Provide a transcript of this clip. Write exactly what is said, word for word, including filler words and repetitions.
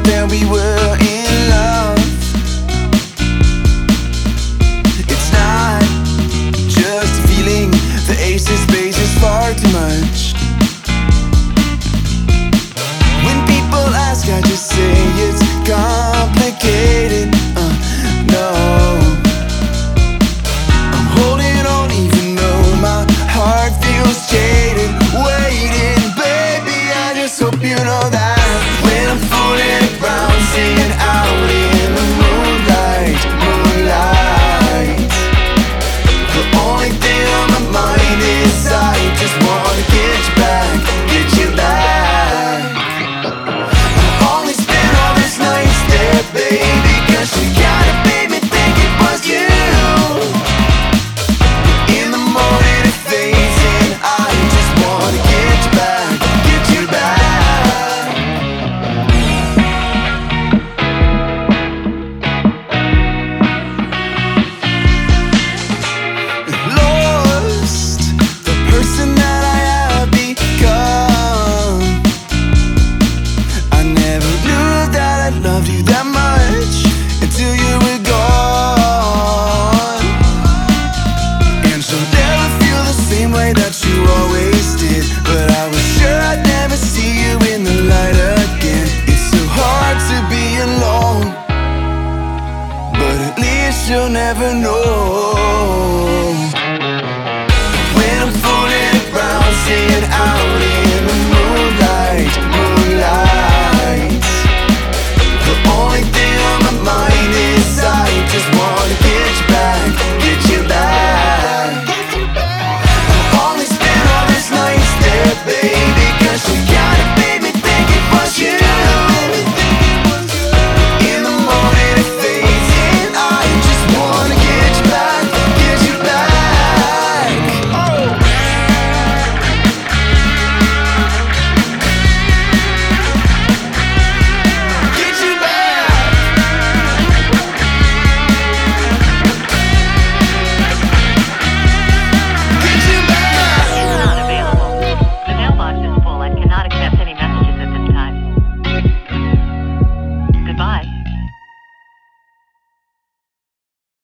that we were in love. It's not just a feeling, the ace of space is far too much. When people ask, I just say it's complicated. uh, No, I'm holding on even though my heart feels jaded. Waiting, baby, I just hope you know that when I'm fooling around, singing out in the moonlight, moonlight, the only thing on my mind is I just wanna get you back, get you back. I only spent all these nights there, baby, cause you gotta make me think it was you. In the morning it fades and I just wanna get you back, get you back. Lost the person that I have become. I never knew that I loved you that much until you were gone. And she'll never feel the same way that you always did, but I was sure I'd never see you in the light again. It's so hard to be alone, but at least you'll never know.